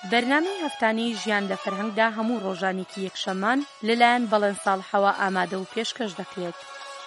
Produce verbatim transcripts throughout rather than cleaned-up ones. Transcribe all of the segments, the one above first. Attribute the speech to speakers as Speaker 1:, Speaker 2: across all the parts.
Speaker 1: بەرنامەی هەفتانەی ژیان لە فەرهەنگدا هەموو ڕۆژانێکی یەکشەممان لەلایەن بەڵێن ساڵحەوە ئامادە و پێشکەش دەکرێت.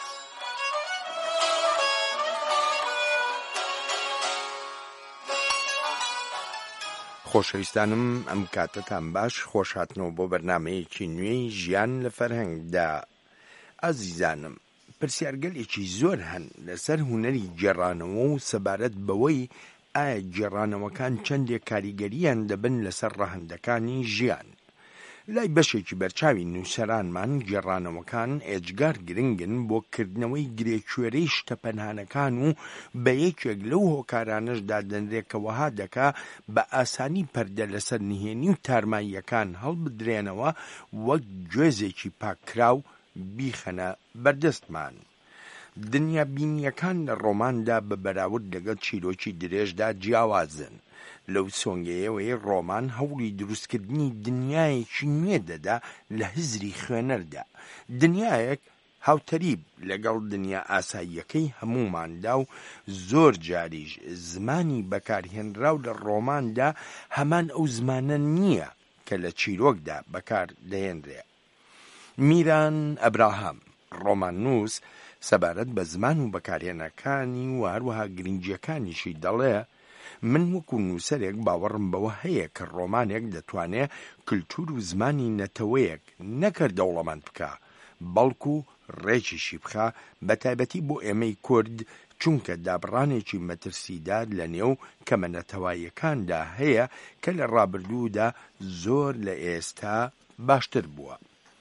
Speaker 2: خۆشەویستانم ئەم کاتتان باش، خۆش هاتنەوە بۆ بەرنامەیەکی نوێی ژیان لە فەرهەنگدا. ئازیزانم، پرسیارگەلێکی زۆر هەن لەسەر هونەری گێڕانەوە و سەبارەت بەوەی ئایا گێڕانەوەکان چەندێک کاریگەریان دەبن لەسەر ڕەهەندەکانی ژیان. لای بەشێکی بەرچاوی نووسەرانمان گێڕانەوەکان ئێجگار گرنگن بۆ کردنەوەی گرێکوێرەی شتە پەنهانەکان و بە یەکێک لەو هۆکارانەشدا دەنرێکەوەها دەکا بە ئاسانی پەردە لەسەر نهێنی و تارماییەکان هەڵبدرێنەوە وەک گوێزێکی پاکراو بیخەنە بەردەستمان. دنیا بینیەکان لە ڕۆماندا بە بەراورد لەگەڵ چیرۆکی درێژدا جیاوازن. لەو سۆنگەیەوەی ڕۆمان هەوڵی دروستکردنی دنیایەکی نوێ دەدا لە هزری خوێنەردا، دنیایەک هاوتەریب لەگەڵ دنیا ئاساییەکەی هەموماندا و زۆر جاریش زمانی بەکارهێنراو لە ڕۆماندا هەمان ئەو زمانە نییە کە لە چیرۆکدا بەکار دەهێنرێ. میران ئەبراهام، ڕۆماننووس، سەبارەت بە زمان و بەکارهێنەکانی و هەروەها گرنگیەکانیشی دەڵێ: من وەکو نووسەرێک باوەڕم بەوە هەیە کە ڕۆمانێک دەتوانێت کلتور و زمانی نەتەوەیەک نەکرد دەوڵەمەند بکە، بەڵکو ڕێکیشی بخە، بە تایبەتی بۆ ئێمەی کورد، چونکە دابڕانێکی مەترسیدار لە نێو کەمە نەتەواییەکاندا هەیە کە لە ڕابردوودا زۆر لە ئێستا باشتر بووە.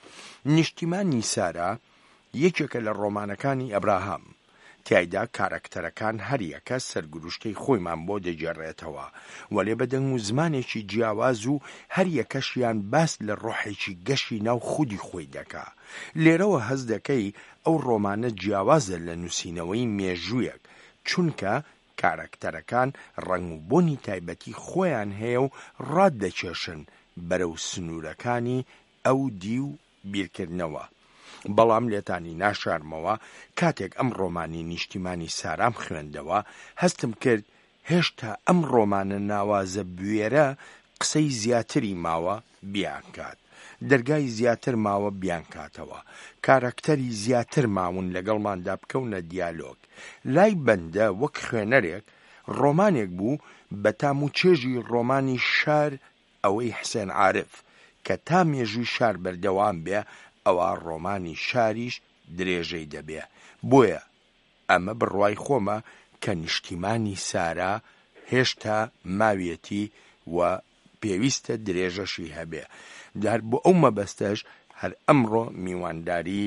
Speaker 2: نیشتیمانی سارا یەکێکە لە ڕۆمانەکانی ئەبراهام. تیایدا کارەکتەرەکان هەریەکە سەرگروشتەی خۆیمان بۆ دەجێڕێتەوە، وەلێ بەدەنگ و زمانێکی جیاواز و هەریەکەشیان باس لە ڕۆحێکی گەشی ناو خودی خۆی دەکا. لێرەوە هەز دەکەی ئەو ڕۆمانە جیاوازە لە نووسینەوەی مێژوویەک، چونکە کارەکتەرەکان ڕەنگ و بۆنی تایبەتی خۆیان هەیە و ڕاددەکێشن بەرەو سنوورەکانی ئەو دی و بیرکردنەوە. بەڵام لێتانی ناشارمەوە کاتێک ئەم ڕۆمانی نیشتیمانی سارام خوێندەوە، هەستم کرد هێشتا ئەم ڕۆمانە ناوازە بوێرە قسەی زیاتری ماوە بیان کات، دەرگای زیاتر ماوە بیان کاتەوە، کارەکتەری زیاتر ماون لەگەڵماندا بکەونە دیالۆگ. لای بەندە وەک خوێنەرێک ڕۆمانێک بوو بە تام و چێژی ڕۆمانی شار ئەوەی حسێن عارف کە تا مێژووی شار بەردەوام بێ، ئەوە ڕۆمانی شاریش درێژەی دەبێ. بۆیە ئەمە بڕوای خۆمە کە نیشتیمانی سارا هێشتا ماویەتی و پێویستە درێژەشی هەبێ. دار بۆ ئەو مەبەستەش هەر ئەمڕۆ میوانداری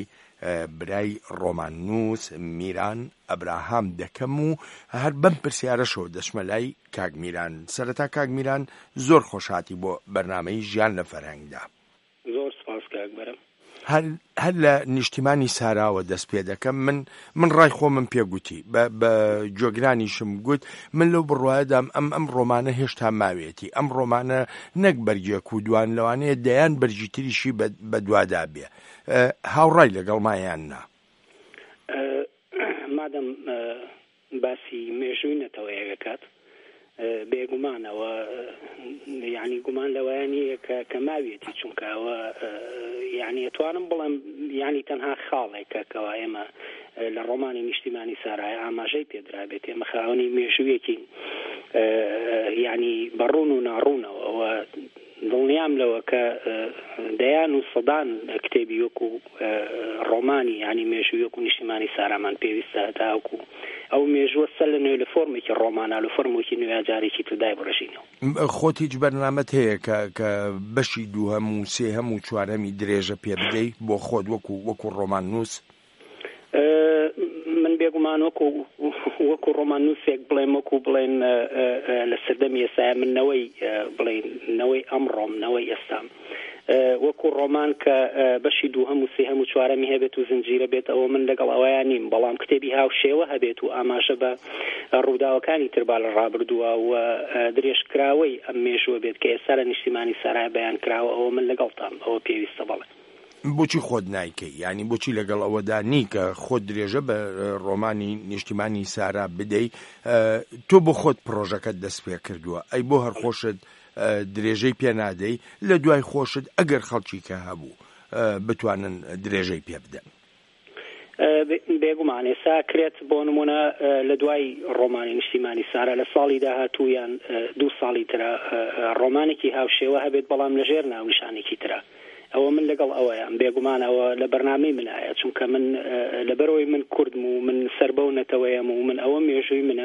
Speaker 2: برای ڕۆماننووس میران ئەبراهام دەکەم و هەر بەم پرسیارەشەوە دەچمە لای کاک میران. سەرەتا کاک میران، زۆر خۆشهاتی بۆ بەرنامەی ژیان لە فەرهەنگدا.
Speaker 3: زۆر سپاس کاک بەرم.
Speaker 2: هەر لە نیشتیمانی ساراوە دەست پێ دەکەم. من من ڕای خۆمم پێگوتی، بە جۆگرانیشم گوت من لەو بڕوایەدام ئەم ئەم ڕۆمانە هێشتا ماوێتی، ئەم ڕۆمانە نەک بەرگێک و دوان لەوانەیە دەیان بەرجی تریشی بە دوادا بێ. هاوڕای لەگەڵ مایان نا
Speaker 3: مادەم باسی مێژووی نەتەوەیە کات بێگومانەوە، یعنی گومان لەوەیانەیە کە ماوێتی، چونکەوە یعنی ئەتوانم بڵێم یعنی تەنها خاڵێکە کەوا ئێمە لە ڕۆمانی نیشتیمانی سارای ئاماژەی پێدرابێت. ئێمە خاوەنی مێژوویەکی یعنی بەڕوون و ناڕوونەوە دڵنیام لەوە کە دەیان و سەدان کتێبی وەکو ڕۆمانی یعنی مێژووی وەکو نیشتیمانی سارامان پێویستە تاوەکو ئەو مێژووە سەر لە نوێ لە فۆرمێکی ڕۆمانە لە فۆرمێکی نوێ جارێکی تودای بڕژینەوە.
Speaker 2: خۆت هیچ بەرنامەت هەیە کە بەشی دووهەم و سێهەم و چوارەمی درێژە پێ بدەی بۆ خۆت وەکو وەکو ڕۆماننووس؟
Speaker 3: من بێگومان وەکو وەکو ڕۆماننووسێک بڵێم، وەکو بڵێن لە سەردەمی ئێستاە منەوەی بڵێن نەوەی ئەمڕۆم نەوەی ئێستام وەکو ڕۆمان کە بەشی دووهەم و سێهەم و چوارەمی هەبێت و زنجیرە بێت، ئەوە من لەگەڵ ئەوەیان نیم، بەڵام کتێبی هاوشێوە هەبێت و ئاماژە بە ڕووداوەکانی تربا لە ڕابردووە و درێژکراوەی ئەم مێژووە بێت کە ئێستا لە نیشتیمانی سارای بەیان کراوە، ئەوە من لەگەڵتان ئەوە پێویستە بڵێ.
Speaker 2: بۆچی خۆت نایکەی؟ ینی بۆچی لەگەڵ ئەوەدا نی کە خۆت درێژە بە ڕۆمانی نیشتیمانی سارا بدەی؟ تۆ بۆ خۆت پرۆژەکەت دەست پێ کردووە، ئەی بۆ هەر خۆشت درێژەی پێنادەی لە دوای خۆشت ئەگەر خەڵکی کە هەبوو بتوانن درێژەی پێ بدەن.
Speaker 3: بێگومان ئێستا کرێت بۆ نمونە لە دوای ڕۆمانی نیشتیمانی سارا لە ساڵی داهاتوو یان دوو ساڵی ترە ڕۆمانێکی هاوشێوە هەبێت بەڵام لەژێر ناونیشانێکی ترە. ئەوە من لەگەڵ ئەوەیان بێگومان ئەوە لە بەرنامەی منایە چونکە من لەبەرەوەی من کوردم و من سەربەونەتەوەیەم و من ئەوە مێژووی منە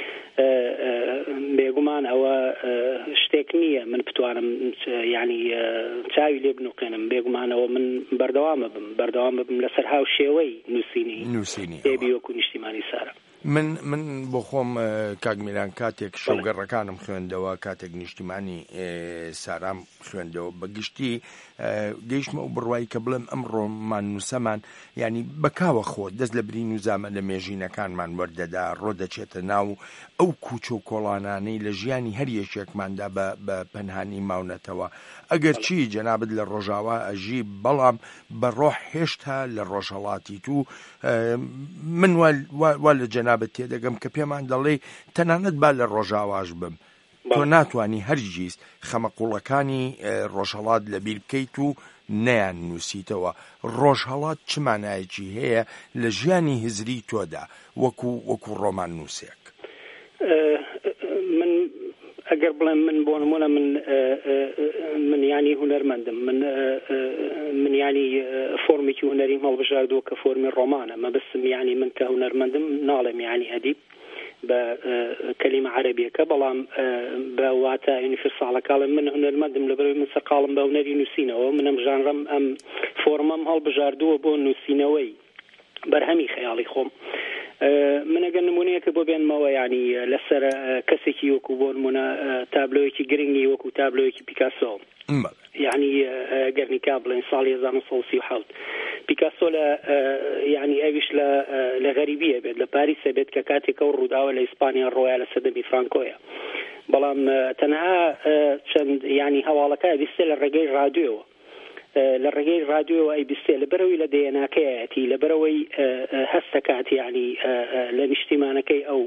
Speaker 3: بێگومان ئەوە شتێک نییە من بتوانم ینی چاوی لێ بنوقێنم بێگومانەوە من بەردەوامە بم بەردەوام بم لەسەر هاو شێوەی نووسینی
Speaker 2: نووسینی
Speaker 3: دێبی وەکو نیشتیمانی سارا.
Speaker 2: من من بۆ خۆم کاگمیران کاتێک شەوگەڕەکانم خوێندەوە کاتێک نیشتیمانی سارام خوێندەوە بەگشتی گەیشتمە و بڕوایی کە بڵێم ئەم ڕۆمان نووسەمان ینی بەکاوە خۆ دەست لە برین و زامە لە مێژینەکانمان وەردەدا ڕۆدەچێتە ناو ئەو کوچە و کۆڵانانەی لە ژیانی هەر یەکێکماندا بە پەنهانی ماونەتەوە ئەگەر چی جەنابەت لە ڕۆژاوا ئەژی بەڵام بەڕۆح هێشتا لە ڕۆژهەڵاتی تو من وا لە جەنابەت تێدەگەم کە پێمان دەڵێ تەنانەت با لە ڕۆژاواش بم تۆ ناتوانی هەرگیز خەمەقوڵەکانی ڕۆژهەڵات لەبیر بکەیت و نەیان نووسیتەوە. ڕۆژهەڵات چ مانایەکی هەیە لە ژیانی هزری تۆدا وەکو وەکو ڕۆمان نووسێک؟
Speaker 3: من ئەگەر بڵێم من بۆ نمونە من من ینی هونەرمەندم من من ینی فۆرمێکی هونەریم هەڵبژاردووە کە فۆرمی ڕۆمانە مەبەستم ینی من کە هونەرمەندم ناڵێم ینی ئەدیب بە کەلیمە عەرەبیەکە بەڵام بە واتە ئینفساڵەکاڵم من هونەرمەندم لەبەرەوەی من سەرقاڵم بە هونەری نووسینەوە منم ژانڕم ئەم فۆرمەم هەڵبژاردووە بۆ نووسینەوەی بەرهەمی خەیاڵی خۆم. من ئەگەر نمونەیەکە بۆ بێنمەوە ینی لەسەر کەسێکی وەکو بۆ نمونە تابلۆیەکی گرنگی وەکو تابلۆیەکی پیکاسۆ یعنی گەرنیکا بڵێن ساڵی هەزار و نۆ سەد و سی و حەوت پیکاسۆ لە یعنی ئەویش لە غەریبیە بێت لە پاریسە بێت کە کاتێک ئەو ڕووداوە لە ئیسپانیا ڕۆیە لە سەدەمی فرانکۆیە بەڵام تەنها چەند ینی هەواڵەکە بیستێ لە ڕێگەی ڕادیۆوە لە ڕێگەی ڕادیۆوە ئەی بیستێ لەبەرەوەی لە دێناکەیەتی لەبەرەوەی هەستەکات ینی لە نیشتیمانەکەی ئەو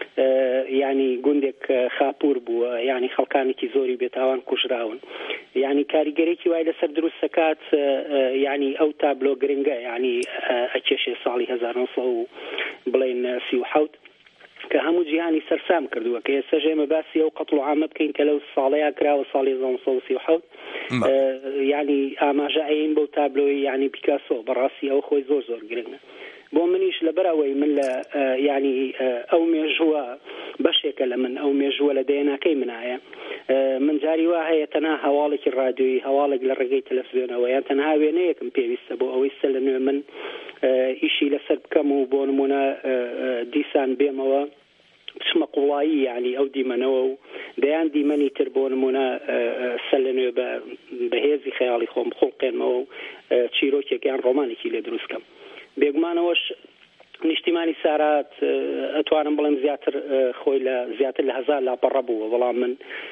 Speaker 3: ینی گوندێک خاپور بووە ینی خەڵکانێکی زۆری بێتاوان کوژراون ینی کاریگەرێکی وای لەسەر دروستەکات ینی ئەو تابلۆ گرنگە ینی ئەکێشێ ساڵی هەزار و نۆ سەد و بڵێن سی و حەوت کە هەموو جیهانی سەرسام کردووە کە ئێستا ژێمە باسی ئەو قەتڵ و عامە بکەین کە لەو ساڵەیە کراوە ساڵی هەزار و نۆ سەد و سی و حەوت ینی ئاماژە ئەین بەو تابلۆی ینی پیکاسۆ بەڕاستی ئەو خۆی زۆر زۆر گرنگە بۆ منیش لەبەرەوەی من لە ینی ئەو مێژووە بەشێکە لە من ئەو مێژووە لە دێناکەی منایە من جاری وا هەیە تەنها هەواڵێکی ڕادیۆیی هەواڵێک لە ڕێگەی تەلەڤیزیۆنەوە یان تەنها وێنەیەکم پێویستە بۆ ئەوەی سە لە نوێ من ئیشی لەسەر بکەم و بۆ نمونە دیسان بێمەوە بچمە قوڵایی ینی ئەو دیمەنەوە و دەیان دیمەنی تر بۆ نمونە سە لە نوێ بەهێزی خەیاڵی خۆم خۆڵقێنمەوە و چیرۆکێکیان ڕۆمانێکی لێ دروستکەم بێگومانەوەش نیشتیمانی سارات ئەتوانم بڵێم زیاتر خۆی لە زیاتر لە هەزار لاپەڕە بووە بەڵام من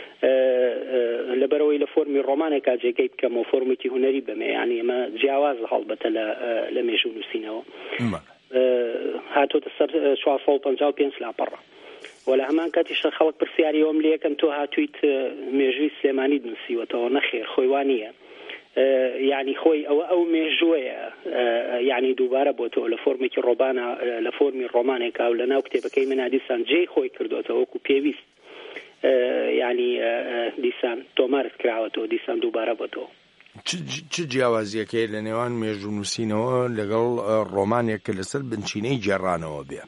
Speaker 3: لەبەرەوەی لە فۆرمی ڕۆمانێکا جێگەی بکەم و فۆرمێکی هونەری بمێ ینی ئەمە جیاواز هەڵبەتە لە مێژوو نووسینەوە هاتۆتە سەر چوار سەد و پەنجا و پێنج لاپەڕە و لە هەمان کاتیشە خەڵک پرسیاریەوەم لێ یەکەم تۆ هاتوویت مێژووی سلێمانی دنووسیوەتەوە نەخێر خۆی وانییە یعنی خۆی ئەوە ئەو مێژووەیە یعنی دووبارە بۆ تۆ لە فۆرمێکی ڕۆبانە لە فۆرمی ڕۆمانێکا و لە ناو کتێبەکەی منە دیسان جێی خۆی کردوێتەوە وەکو پێویست یعنی دیسان تۆمارت کراوەتەوە دیسان دووبارە بۆ تۆ
Speaker 2: چ جیاوازیەکەی لە نێوان مێژوو نووسینەوە لەگەڵ ڕۆمانێک کە لەسەر بنچینەی جێڕانەوە بێ؟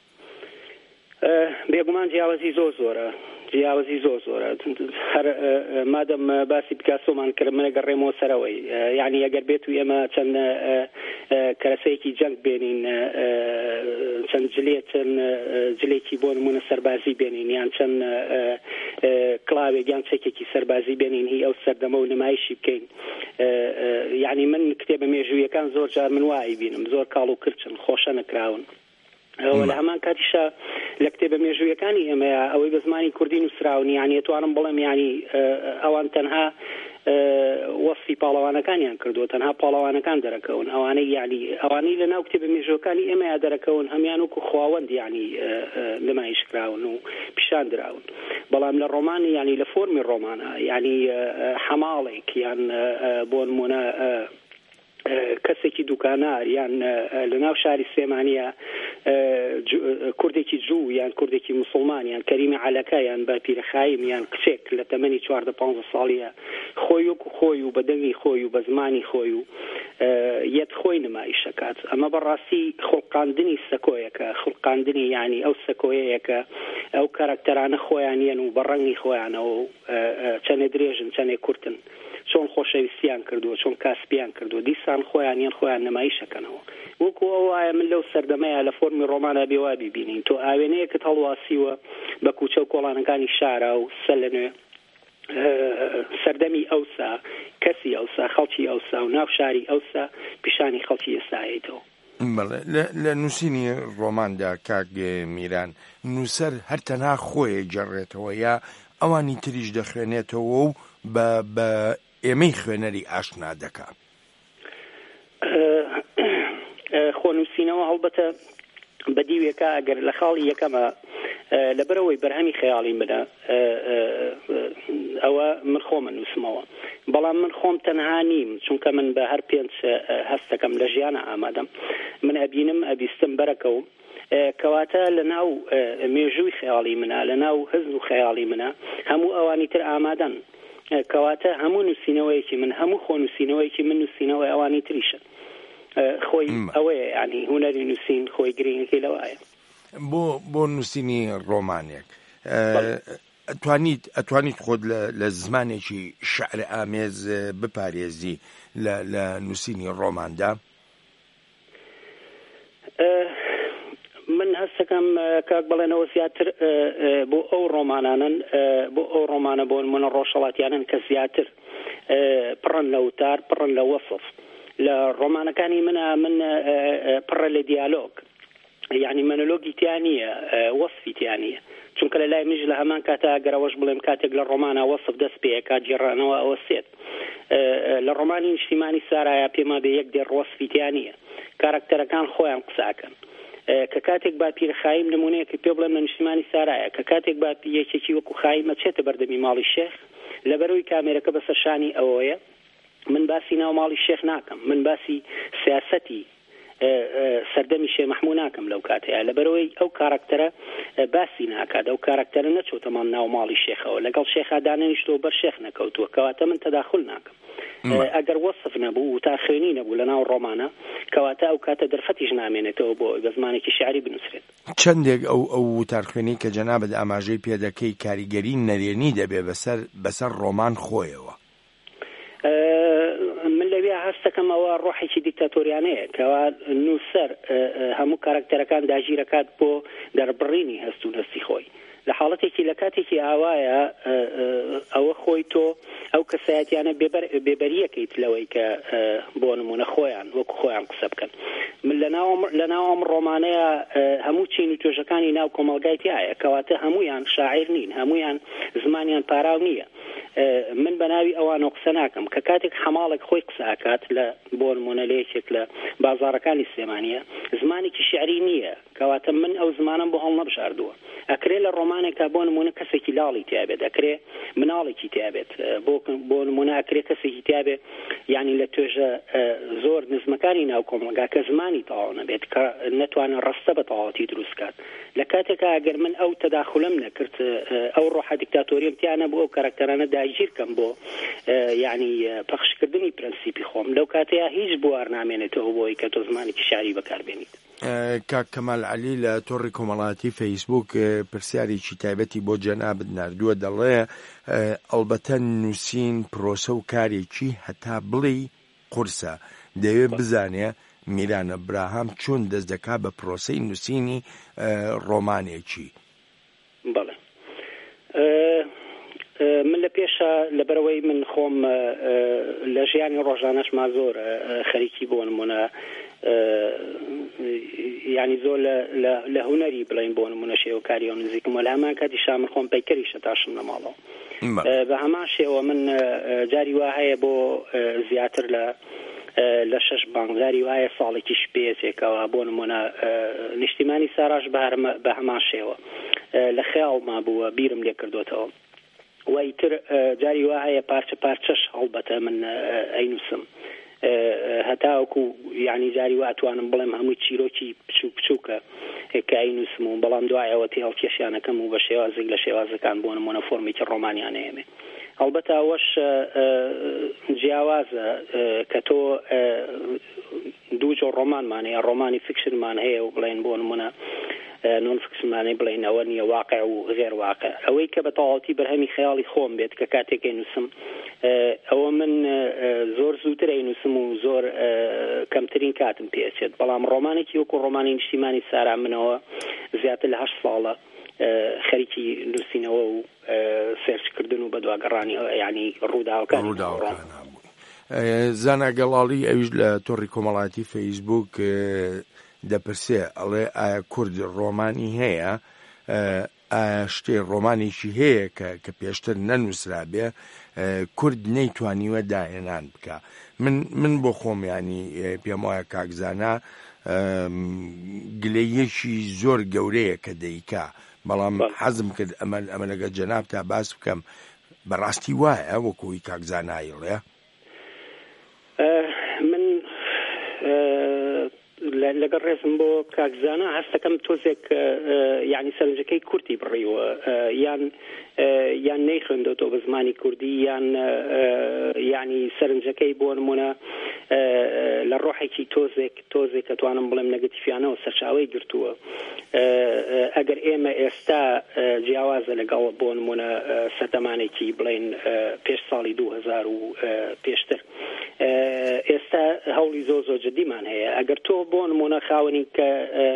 Speaker 3: بێگومان جیاوازی زۆر زۆرە جیاوازی زۆر زۆرە هەر مادەم باسی پیکاسۆمان کرد من ئەگەڕێمەوە سەرەوەی یعنی ئەگەر بێت و ئێمە چەند کەرەسەیەکی جەنگ بێنین چەند جلێ چەند جلێکی بۆ نمونە سەربازی بێنین یان چەند کڵاوێک یان چەکێکی سەربازی بێنین هی ئەو سەردەمە و نمایشی بکەین یعنی من کتێبە مێژوویەکان زۆر جار من وای بینم زۆر کاڵ و کرچن خۆشە نەکراون لە هەمان کاتیشە لە کتێبە مێژوویەکانی ئێمە ئەوەی بە زمانی کوردی نووسراون یعنی ئەتوانم بڵێم یعنی ئەوان تەنها وەصفی پاڵەوانەکانیان کردووە تەنها پاڵەوانەکان دەرەکەون ئەوانەی یعنی ئەوانەی لە ناو کتێبە مێژوەکانی ئێمەیان دەرەکەون هەمان وەکو خواوەند یعنی نمایشکراون و پیشان دراون بەڵام لە ڕۆمانی یعنی لە فۆرمی ڕۆمانە یعنی حەماڵێک یان بۆ نمونە کەسێکی دوکانار یان لە ناو شاری سلێمانیە کوردێکی جوو یان کوردێکی مسلمان یان کەریمە عەلەکە یان بە پیرەخایم یان کچێک لە تەمەنی چواردە پانزە ساڵیە خۆی وەکو خۆی و بە دەنگی خۆی و بە زمانی خۆی و یەت خۆی نمایشەکات ئەمە بەڕاستی خوڵقاندنی سەکۆیەکە خوڵقاندنی یعنی ئەو سەکۆیەکە ئەو کارەکتەرانە خۆیانیان و بە ڕەنگی خۆیانەوە و چەندێ درێژن چەندێ کورتن چۆن خۆشەویستیان کردووە چۆن کاسبیان کردووە دیسان خۆیان یان خۆیان نمایشەکەنەوە وەکو ئەو وایە من لەو سەردەمەیە لە فۆرمی ڕۆمانە بێوا بیبینین تۆ ئاوێنەیەکت هەڵواسیوە بە کوچە و کۆڵانەکانی شارە و سەر لە نوێ سەردەمی ئەوسا کەسی ئەوسا خەڵکی ئەوسا و ناو شاری ئەوسا پیشانی خەڵکی ئێستایەتەوە
Speaker 2: لە نووسینی ڕۆماندا کاک میران نووسەر هەر تەنها خۆیە جەڕێتەوە یا ئەوانی تریش دەخوێنێتەوە و بە ئێمەی خوێنەری ئاشنا دەکا
Speaker 3: خۆنووسینەوە هەڵبەتە بەدیوێکە ئەگەر لە خاڵی یەکەمە لەبەرەوەی بەرهەمی خەیاڵی منە ئەوە من خۆمە نووسمەوە بەڵام من خۆم تەنها نیم چونکە من بە هەر پێنج هەستەکەم لە ژیانە ئامادەم من ئەبینم ئەبیستم بەرەکەوم کەواتە لە ناو مێژووی خەیاڵی منە لە ناو حزن و خەیاڵی منە هەموو ئەوانی تر ئامادەن کەواتە هەموو نووسینەوەیەکی من هەموو خۆ نووسینەوەیەکی من نووسینەوەی ئەوانی تریشە خۆی ئەوەیە ینی هوەری نووسین خۆی گرنگەکەی لەوایە
Speaker 2: بۆ بۆ نووسینی ڕۆمانێک ئەتوانیت ئەتوانیت خۆت لە زمانێکی شەعر ئامێز بپارێزی لە نووسینی ڕۆماندا
Speaker 3: من هەستەکەم کاک بڵێنەوە زیاتر بۆ ئەو ڕۆمانانن بۆ ئەو ڕۆمانە بۆ منە ڕۆژهەڵاتیانن کە زیاتر پڕن لە وتار پڕن لە وەسف لە ڕۆمانەکانی منە من پڕە لە دیالۆگ یعنی مەنۆلۆگی تیا نییە وەسفی تیا نییە چونکە لە لای منیش لە هەمان کاتە گەرەوەش بڵێم کاتێک لە ڕۆمانە وەسف دەست پێ کات جێڕانەوە ئەوە سێت لە ڕۆمانی نیشتیمانی سارایە پێما بێ یەک دێر وەسفی تیا نییە کارەکتەرەکان خۆیان قساکەن کە کاتێک با پیرخایم نمونەیەکی پێ بڵێم لە نیشتیمانی سارایە کە کاتێک با یەکێکی وەکو خایمە چێتە بەردەمی ماڵی شێخ لەبەرەوەی کامێرەکە بەسەر شانی ئەوەیە من باسی ناو ماڵی شێخ ناکەم من باسی سیاسەتی سەردەمی شێ مەحموود ناکەم لەو کاتەیە لەبەرەوەی ئەو کارەکتەرە باسی ناکات ئەو کارەکتەرە نەچۆتەمان ناو ماڵی شێخەوە لەگەڵ شێخا دانەنیشتەوە بەر شێخ نەکەوتووە کەواتە من تەداخل ناکەم ئەگەر وەسف نەبوو و تا خوێنی نەبوو لە ناو ڕۆمانە کەواتە ئەو کاتە دەرفەتیش نامێنێتەوە بۆ بە زمانێکی شعری بنووسرێت
Speaker 2: چەندێک ئەو ئەو وتارخوێنی کە جەنابەت ئاماژەی پێدەکەی کاریگەری نەرێنی دەبێ بەسەر بەسەر ڕۆمان خۆیەوە
Speaker 3: من لەوێ هەستەکەم ئەوە ڕۆحێکی دیکتاتۆریانەیە کەوا نووسەر هەموو کارەکتەرەکان داگیرەکات بۆ دەربڕینی هەست و هەستی خۆی لە حاڵەتێکی لە کاتێکی ئاوایە ئەوە خۆی تۆ ئەو کەسایەتیانە بێبەریەکەیت لەوەی کە بۆ نمونە خۆیان وەکو خۆیان قسە بکەن من لە ناوەم ڕۆمانەیە هەموو چین و توێژەکانی ناو کۆمەڵگای تایە کەواتە هەمویان شاعیر نین هەمویان زمانیان پاراو نییە من بە ناوی ئەوانە قسە ناکەم کە کاتێک حەماڵێک خۆی قسەکات لە بۆ نمونە لەیەکێک لە بازاڕەکانی سلێمانیە زمانێکی شعری نییە کەواتە من ئەو زمانم بۆ هەڵ نەبژاردووە ئەکرێ لە ڕۆمانێکا بۆ نمونە کەسێکی لاڵی تیابێت ئەکرێ مناڵێکی تیابێت بۆ نمونە ئەکرێ کەسێکی تیابێت یعنی لە توێژە زۆر نزمەکانی ناو کۆمەلگا کە زمانی تەواو نەبێت کە نەتوانێت ڕستە بە تەواوەتی دروستکات لە کاتێکا ئەگەر من ئەو تەداخلم نەکرد ئەو ڕۆحە دیکتاتۆریم تیانە بۆ ئەو کارەکتەرانە داگیرکەم بۆ یعنی پەخشکردنی پرەنسیپی خۆم لەو کاتەیە هیچ بوار نامێنێتەوە بۆی کە تۆ زمانێکی شعری بەکاربێنیت
Speaker 2: کاک کەمال عەلی لە تۆڕی کۆمەڵایەتی فەیسبوک پرسیارێکی تایبەتی بۆ جەنابت ناردووە دەڵێ ئەڵبەتە نووسین پرۆسە و کارێکی هەتا بڵێ قورسە دەوێت بزانێ میران ئەبراهام چۆن دەست دەکا بە پرۆسەی نووسینی ڕۆمانێکی
Speaker 3: بەڵێ من لە پێشە لەبەرەوەی من خۆم لە ژیانی ڕۆژانەشما زۆر خەریکی بۆ نمونە یعنی زۆر لە هوەری بڵین بۆ نمونە شێوەکاری و نزیکم و لە هەمان کاتی شامر خۆم پەیکەری شەتاشم لە ماڵەوە بە هەمان شێوە من جاری وا هەیە بۆ زیاتر لە لە شەش بانگداری وایە ساڵێکی شپێتێکەوە بۆ نمونە نیشتیمانی ساراش بە هەمان شێوە لە خەیاڵما بووە بیرم لێ کردوتەوە وایتر جاری وا هەیە پارچە پارچەش هەڵبەتە من ئەینووسم هەتاوەکو یعنی جاری وا ئەتوانم بڵێم هەمووی چیرۆکی بچوو بچووکە کە ئەینووسم و بەڵام دوایەوە تێ هەڵکێشیانەکەم و بە شێوازێک لە شێوازەکان بۆ نمونە فۆرمێکی ڕۆمانیان هەیە هەڵبەتە ئەوەش جیاوازە کە تۆ دوو جۆر ڕۆمانمان هەیە ڕۆمانی فیکشنمان هەیە و بڵێن بۆ نمونە نۆن فیکشنمانەی بڵێن ئەوە نییە واقع و غێر واقع ئەوەی کە بە تەواوەتی بەرهەمی خەیاڵی خۆم بێت کە کاتێک ئەینووسم ئەوە من زۆر زووتر ئەینووسم و زۆر کەمترین کاتم پێچێت بەڵام ڕۆمانێکی وەکو ڕۆمانی نیشتیمانی سارا منەوە زیاتر لە هەشت ساڵە خەریکی نووسینەوە و سێرچکردن و بەدواگەڕانی یعنی ڕووداوەکان
Speaker 2: زانا گەڵاڵی ئەویش لە تۆڕی کۆمەڵاتی فەیسبوک دەپرسێ ئەڵێ ئایا کورد ڕۆمانی هەیە ئایا شتێ ڕۆمانێکی هەیە کە پێشتر نەنووسرا بێ کورد نەیتوانیوە داهێنان بکە من من بۆ خۆم ینی پێم وایە کاکزانە گلەیەکی زۆر گەورەیە کە دەیکا بەڵام حەزم کرد ئەمە ئەمە لەگە جەناب تا باس بکەم بەڕاستی وایە وەکوی کاکزانایڵێ
Speaker 3: من لەگەڵ ڕێزم بۆ کاکزانە هەستەکەم تۆزێک یعنی سەرنجەکەی کورتی بڕیوە یان یان نەیخوێندەوە بە زمانی کوردی یان یعنی سەرنجەکەی بۆ نمونە لە ڕۆحێکی تۆزێک تۆزێک کە توانم بڵێم نەگەتیڤیانەوە سەرچاوی گرتووە ئەگەر ئێمە ئێستا جیاوازە لەگەڵ بۆ نمونە سەردەمانێکی بڵێن پێش ساڵی دوو هەزار و پێشتر ئێستا هەوڵی زۆر زۆر جدیمان هەیە ئەگەر تۆ بۆ نمونە خاوەنی کە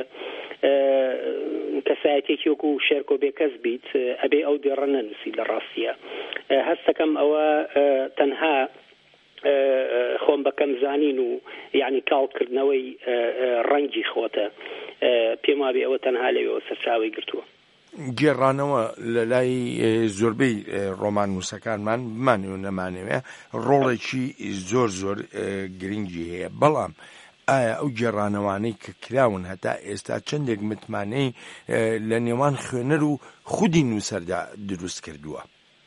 Speaker 3: کەسایەتێکی وەکو شێرکۆ بێکەس بیت ئەبێ ئەو دێڕە نەنووسی لە ڕاستیە هەستەکەم ئەوە تەنها خۆم بەکەم زانین و یعنی کاڵکردنەوەی ڕەنگی خۆتە پێم وابێ ئەوە تەنها لەوێەوە سەرچاوی گرتووە
Speaker 2: گێڕانەوە لە لای زۆربەی ڕۆمان نووسەکانمان بمانێ و نەمانەوێ ڕۆڵێکی زۆر زۆر گرنگی هەیە بەڵام ئایا ئەو گێڕانەوانەی کە کراون هەتا ئێستا چەندێک متمانەی لە نێوان خوێنەر و خودی نووسەردا دروست کردووە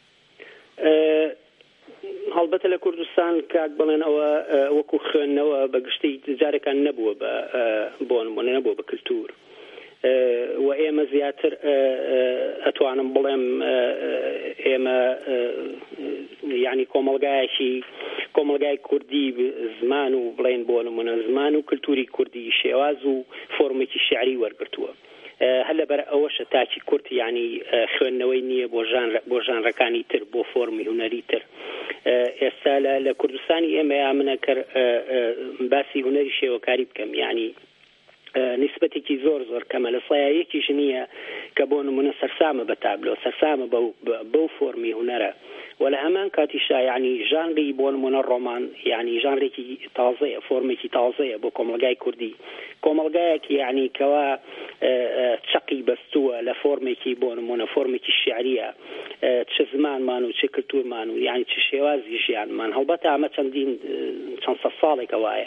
Speaker 3: هەڵبەتە لە کوردستان کاک بڵێن ئەوە وەکو خوێندنەوە بە گشتی جارێکان نەبووە بە بۆ نمونە نەبووە بە کلتور و ئێمە زیاتر ئەتوانم بڵێم ئێمە یعنی کۆمەڵگایەکی کۆمەڵگای کوردی زمان و بڵێن بۆ نمونە زمان و کلتوری کوردی شێواز و فۆرمێکی شیعری وەرگرتووە هەر لەبەر ئەوەشە تاکی کورت یعنی خوێندنەوەی نییە بۆ ژانرەکانی تر بۆ فۆرمی هونەری تر ئێستا لە کوردستانی ئێمە یا منە کرد باسی هونەری شێوەکاری بکەم یعنی نسبەتێکی زۆر زۆر کەمە لە سایەیەکیش نییە کە بۆ نمونە سەرسامە بە تابلۆ سەرسامە بەو فۆرمی هونەرە و لە هەمان کاتیشا یعنی ژانری بۆ نمونە ڕۆمان یعنی ژانرێکی تازەیە فۆرمێکی تازەیە بۆ کۆمەلگای کوردی کۆمەلگایەکی یعنی کەوا چەقی بەستووە لە فۆرمێکی بۆ نمونە فۆرمێکی شیعریە چ زمانمان و چ کلتورمان و یعنی چ شێوازی ژیانمان هەڵبەتە ئەمە چەندین چەند سە ساڵێک وایە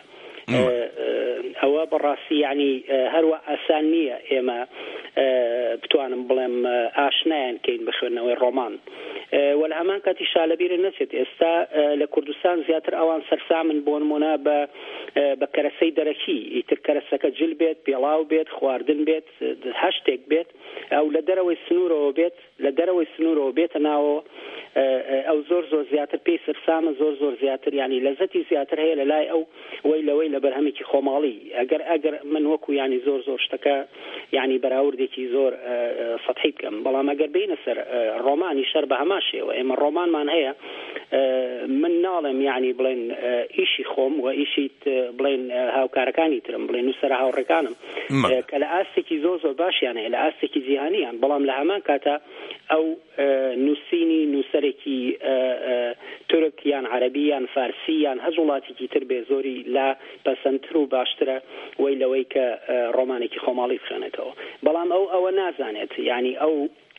Speaker 3: ئەوە بەڕاستی یعنی هەروە ئاسان نییە ئێمە بتوانم بڵێم ئاشنایان کەین بخوێنەوەی ڕۆمان وە لە هەمان کاتیشا لەبیرە نەچێت ئێستا لە کوردستان زیاتر ئەوان سەرسامن بۆ نمونە بە بە کەرەسەی دەرەکی ئیتر کەرەسەکە جل بێت پێڵاو بێت خواردن بێت هەشتێک بێت ئەو لە دەرەوەی سنوورەوە بێت لە دەرەوەی سنوورەوە بێتە ناوە ئەو زۆر زۆر زیاتر پێی سەرسامە زۆر زۆر زیاتر ینی لەزەتی زیاتر هەیە لە لای ئەو وەی لەوەی لە بەرهەمێکی خۆماڵی ئەگەر ئەگەر من وەکو ینی زۆر زۆر شتەکە ینی بەراوردێکی زۆر سەتحی بکەم بەڵام ئەگەر بینە سەر ڕۆمانی شەر بە هەمان شێوە ئێمە ڕۆمانمان هەیە من ناڵێم ینی بڵێن ئیشی خۆم و ئیشیت بڵێن هاوکارەکانی ترم بڵێن نووسەرە هاوڕێکانم کە لە ئاستێکی زۆر زۆر باشیان هەیە لە ئاستێکی جیهانیان بەڵام لە هەمان کاتە ئەو نووسینی نووسەرێکی تورک یان عەرەبی یان فارسی یان هەر وڵاتێکی تر بێ زۆری لا پەسەندتر و باشترە وەی لەوەی کە ڕۆمانێکی خۆماڵی بخوێنێتەوە بەڵام ئەو ئەوە نازانێت یعنی ئەو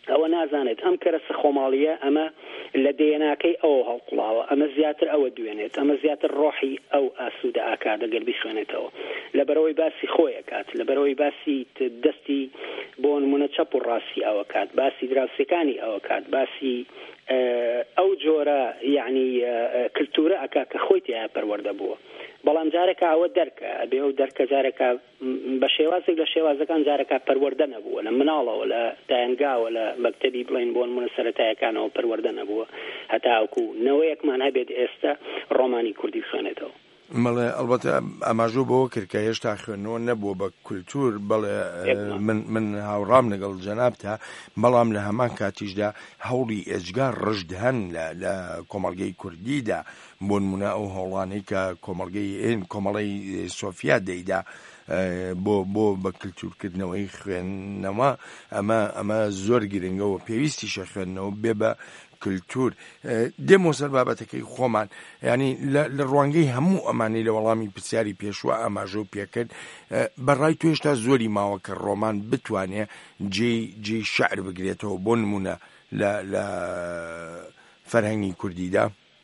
Speaker 3: ئەوە نازانێت ئەم کەرەسە خۆماڵیە ئەمە لە دێناکەی ئەوە هەڵقڵاوە، ئەمە زیاتر ئەوە دوێنێت، ئەمە زیاتر ڕۆحی ئەو ئاسوودە ئاکات دەگەر بیخوێنێتەوە، لەبەرەوەی باسی خۆیە کات، لەبەرەوەی باسی دەستی بۆ نمونە چەپ و ڕاستی ئەوە کات، باسی دراوسەکانی ئەوە کات، باسی ئەو جۆرە یعنی کلتورە ئەکا کە خۆی تیا پەروەردە بووە. بەڵام جارێکە ئەوە دەرکە ئەبێ ئەو دەرکە جارێکە بە شێوازێک لە شێوازەکان جارێکە پەروەردە نەبووە، لە مناڵەوە لە دایانگاوە لە مەکتەبی بڵین بۆ نمونە سەرەتایەکانەوە پەروەردە نەبووە، هەتاوەکو نەوەیەکمان هەبێت ئێستا ڕۆمانی کوردی خوێنێتەوە.
Speaker 2: مەڵێ ئەلبەتە ئاماژوو بەوە کرد کە هێشتا خوێندنەوە نەبووە بە کولتور، بەڵێ من من هاوڕام لەگەڵ جەنابتە، بەڵام لە هەمان کاتیشدا هەوڵی ئێجگار ڕژد هەن لە کۆمەڵگەی کوردیدا، بۆ نمونە ئەو هەوڵانەی کە کۆمەڵگەی ئێن کۆمەڵی سۆفیا دەیدا بۆ بۆ بە کللتورکردنەوەی خوێندنەوە، ئەمە ئەمە زۆر گرنگەوە پێویستیشە خوێندنەوە بێ بە کللتور. دێمە سەر بابەتەکەی خۆمان، ینی لە ڕوانگەی هەموو ئەمانی لە وەڵامی پرسیاری پێشوە ئاماژە و پێکرد، بەڕای تو هێشتا زۆری ماوە کە ڕۆمان بتوانێ جێی شەعر بگرێتەوە بۆ نمونە لە فەرهەنگی کوردیدا؟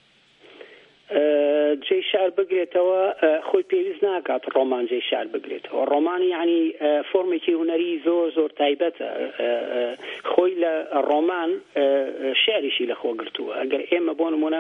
Speaker 3: جێی شار بگرێتەوە خۆی پێویست ناکات ڕۆمان جێی شار بگرێتەوە. ڕۆمان یعنی فۆرمێکی هوەری زۆر زۆر تایبەتە، خۆی لە ڕۆمان شعریشی لە خۆ گرتووە. ئەگەر ئێمە بۆ نمونە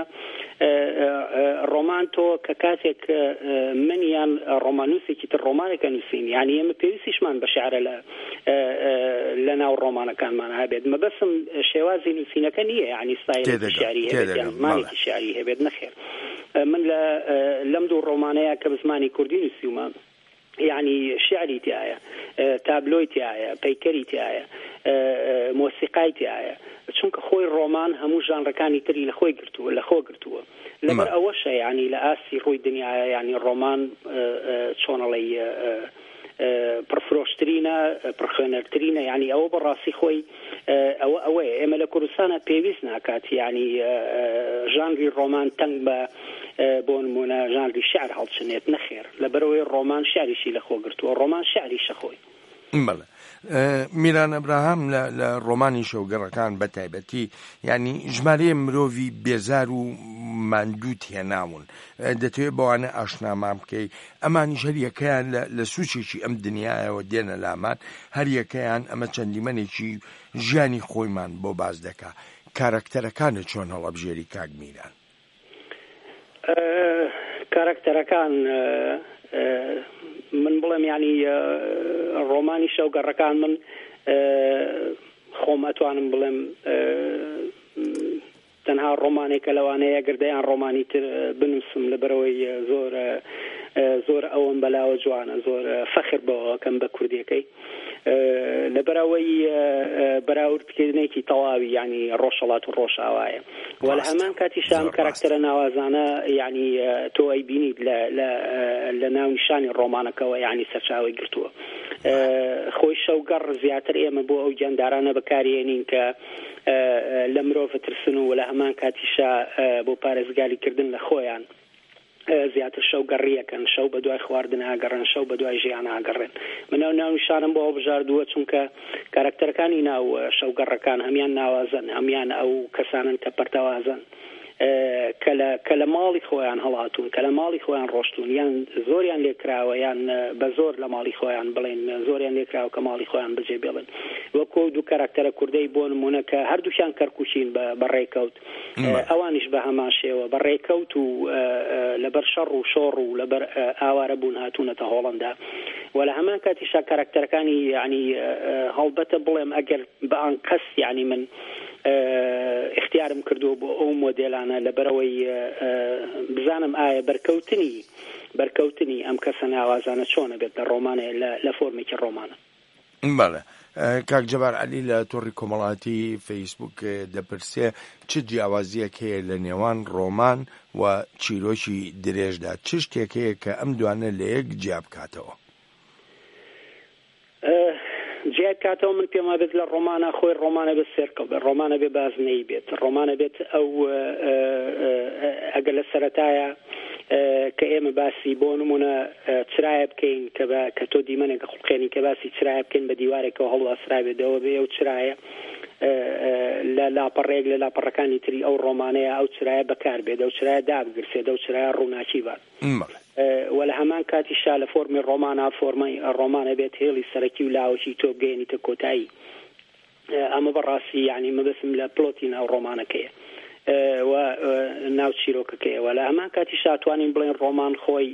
Speaker 3: ڕۆمان تۆ کە کاتێک منیان ڕۆمانوسێکی تر ڕۆمانێکە نووسین، یعنی ئێمە پێویستیشمان بە شعرە لە ناو ڕۆمانەکانمان هەبێت، مەبەسم شێوازی نووسینەکە نییە، یعنی ستایل شعری هەبێت یان زمانێکی شعری هەبێت، نەخێر. من لەم دوو ڕۆمانەیە کە بە زمانی کوردی نووسیومە، یعنی شعری تایە، تابلۆی تایە، پەیکەری تایە، مۆسیقای تایە، چونکە خۆی ڕۆمان هەموو ژانرەکانی تری لە خۆی گرتووە لە خۆ گرتووە. لەبەر ئەوەشە یعنی لە ئاسی ڕووی دنیاە، یعنی ڕۆمان چۆنەڵی پرفرۆشترینە پرخوێنەرترینە، یعنی ئەوە بەڕاستی خۆی ئەوە ئەوەیە. ئێمە لە کوردستانە پێویست ناکات یعنی ژانری ڕۆمان تەنگ بە بۆ نمونە ژانری شعر هەڵچنێت، نەخێر، لەبەرەوەی ڕۆمان شعریشی لە خۆ گرتووە، ڕۆمان شعریشە خۆی.
Speaker 2: بەڵێ. میران ئەبراهام لە ڕۆمانی شەوگەڕەکان بە تایبەتی ینی ژمارەیە مرۆڤی بێزار و ماندوو تێناون، دەتەوێت بەوانە ئاشنامان بکەی، ئەمانی هەریەکەیان لە سوچێکی ئەم دنیایەوە دێنە لامان، هەریەکەیان ئەمە چەندیمەنێکی ژیانی خۆیمان بۆ باز دەکا. کارەکتەرەکانە چۆن هەڵەبژێری کاک میران؟
Speaker 3: کارەکتەرەکان من بڵێم ینی ڕۆمانی شەوگەڕەکان من خۆم ئەتوانم بڵێم تەنها ڕۆمانێکە لەوانەیە گردەیان ڕۆمانی تر بنووسم، لەبەرەوەی زۆر زۆر ئەوم بەلاوە جوانە، زۆر فەخر بەوە کەم بە کوردیەکەی، لەبەرەوەی بەراوردکردنێکی تەواوی ینی ڕۆژهەڵات و ڕۆژئاوایە. و لە هەمان کاتیشان کاراکتەرە ناوازانە ینی تۆ ئەی بینیت لە ناو نیشانی ڕۆمانەکەەوە ینی سەرچاوی گرتووە. خۆی شەوگەڕ زیاتر ئێمە بۆ ئەو گیاندارانە بەکارێنین کە لە مرۆڤ ترسن و لە هەمان کاتیشا بۆ پارێزگاریکردن لە خۆیان زیاتر شەو گەڕیەکەن، شەو بە دوای خواردن ئاگەڕن، شەو بە دوای ژیان ئاگەڕێن. منەوە ناونیشانم بۆ ئەو بژاردووە چونکە کارەکتەرەکانی ناو شەوگەڕەکان هەمیان ناوازن، هەمیان ئەو کەسانن کە پەرتەوازن کە لە ماڵی خۆیان هەڵاتون، کە لە ماڵی خۆیان ڕۆشتون، یان زۆریان لێکراوە یان بە زۆر لە ماڵی خۆیان بڵێن زۆریان لێکراوە کە ماڵی خۆیان بجێ بێڵن. وەکو دوو کارەکتەرە کوردەی بۆ نمونە کە هەردووشیان کەرکوچین بە ڕێکەوت، ئەوانیش بە هەمان شێوە بە ڕێکەوت و لەبەر شەڕ و شۆڕ و لەبەر ئاوارە بوون هاتوونەتە هۆڵندا. و لە هەمان کاتیشا کارەکتەرەکانی ینی هەڵبەتە بڵێم ئەگەر بە ئەن کەس ینی من اختیارم کردو بۆ ئەو مۆدێلانە لەبەرەوەی بزانم ئایا بەرکەوتنی بەرکەوتنی ئەم کەسە ناوازانە چۆنە بێت لە ڕۆمانە لە فۆرمێکی ڕۆمانە.
Speaker 2: بەڵێ. کاک جەبار عەلی لە تۆڕی کۆمەڵایەتی فەیسبوک دەپرسێ چ جیاوازیەک هەیە لە نێوان ڕۆمان و چیرۆکی درێژدا، چ شتێک هەیە کە ئەم دوانە لە یەک جیا بکاتەوە؟
Speaker 3: جیای کاتەوە من پێما بێت لە ڕۆمانە خۆی ڕۆمانە بێت سێرکەڵ بێت، ڕۆمانە بێ بازنەی بێت، ڕۆمانە بێت ئەو ئەگەر لە سەرەتایە کە ئێمە باسی بۆ نمونە چرایە بکەین کە تۆ دیمەنێکە خوڵقێنی کە باسی چرایە بکەین بە دیوارێکەوە هەڵواسرابێتەوە بێ ئەو چرایە لە لاپەڕێک لە لاپەڕەکانی تری ئەو ڕۆمانەیە ئەو چرایە بەکار بێت ئەو چرایە دابگرسێت ئەو چرایە ڕووناکی بات و لە هەمان کاتیشا لە فۆرمی ڕۆمانە فۆرمەی ڕۆمانە بێت هێڵی سەرەکی و لاوەکی تۆ بگەێنیتە کۆتایی ئەمە بەڕاستی یعنی مەبەسم لە پلۆتی ناو ڕۆمانەکەیە و ناو چیرۆکەکەیەوە لە هەمان کاتیشا توانین بڵێن ڕۆمان خۆی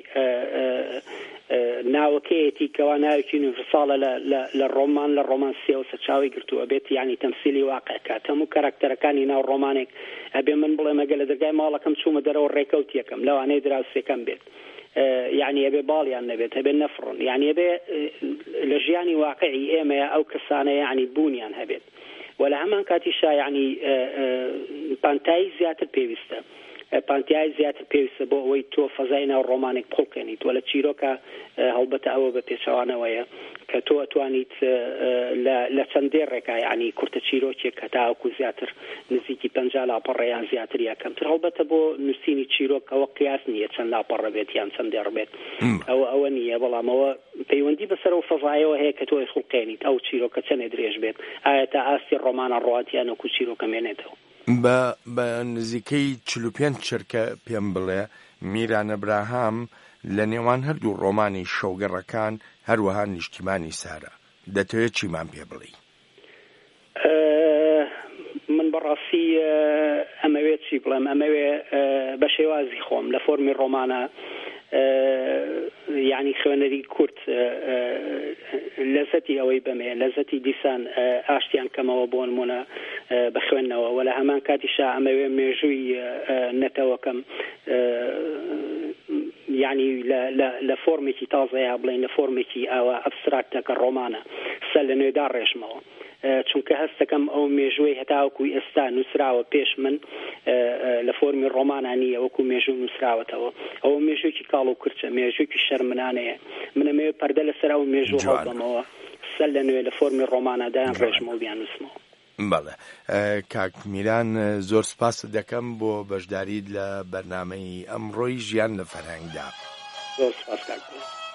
Speaker 3: ناوەکەیەتی کەوا ناوێکی یونیڤرساڵە لە ڕۆمان لە ڕۆمان سێوە سەرچاوی گرتووە بێت یعنی تەمسیلی واقعەکات هەموو کاراکتەرەکانی ناو ڕۆمانێک ئەبێ من بڵێ مەگە لە دەرگای ماڵەکەم چوومە دەرەوە ڕێکەوتیەکەم لەوانەیە دراوسێکەم بێت یعنی ئەبێ باڵیان نەبێت هەبێ نەفڕن یعنی ئەبێ لە ژیانی واقعی ئێمەیە ئەو کەسانە یعنی بوونیان هەبێت و لە هەمان کاتیشا یعنی پانتایی زیاتر پێویستە پانتیای زیاتر پێویستە بۆ ئەوەی تۆ فەزای ناو ڕۆمانێک بخڵکێنیت و لە چیرۆکە هەڵبەتە ئەوە بە پێچەوانەوەیە کە تۆ ئەتوانیت لە چەندێ ڕێکا یعنی کورتە چیرۆکێک کە تاوەکو زیاتر نزیکی پەنجا لاپەڕەیان زیاتر یا کەمتر هەڵبەتە بۆ نووسینی چیرۆک ئەوە قیاس نییە چەند لاپەڕە بێت یان چەندێ ڕبێت ئەوە ئەوە نییە بەڵام ئەوە پەیوەندی بەسەر و فەزایەوە هەیە کە تۆی خوڵقێنیت ئەو چیرۆکە چەندێ درێژ بێت ئایا تا ئاستی ڕۆمانە ڕواتیانەکو چیرۆکە مێنێتەوە
Speaker 2: بە نزیکەی چل و پێنج چرکە پێم بڵێ میران ئەبراهام لە نێوان هەردوو ڕۆمانی شەوگەڕەکان هەروەها نیشتیمانی سارە دەتەوێت چیمان پێ بڵێ؟
Speaker 3: من بەڕاستی ئەمەوێت چی بڵێم ئەمەوێ بە شێوازی خۆم لە فۆرمی ڕۆمانە یعنی خوێنەری کورت لەزەتی ئەوەی بەمێ لەزەتی دیسان ئاشتیان کەمەوە بۆ نمونە بخوێنەوە و لە هەمان کاتیشا ئەمەوێ مێژووی نەتەوەکەم یعنی لە فۆرمێکی تازەیە بڵێن لە فۆرمێکی ئەوە ئەبستراکتەکە ڕۆمانە سەر لە نوێدا ڕێژمەوە چونکە هەستەکەم ئەو مێژووی هەتاوەکوی ئێستا نووسراوە پێش من لە فۆرمی ڕۆمانانی ئەوەکو مێژوو نووسراوەتەوە ئەوە مێژووکی کاڵ و کورچە مێژووکی شەرمنانەیە منەمەوێ پەردە لەسەر ئەو مێژوو هەڵدەمەوە سەر لە نوێ لە فۆرمی ڕۆمانەدایان ڕێژمەوە بیان نووسمەوە.
Speaker 2: بەڵێ کاک میران زۆر سپاس دەکەم بۆ بەشداریت لە بەرنامەی ئەمڕۆی ژیان لە فەرهەنگدا.
Speaker 3: زۆر سپاس کاک.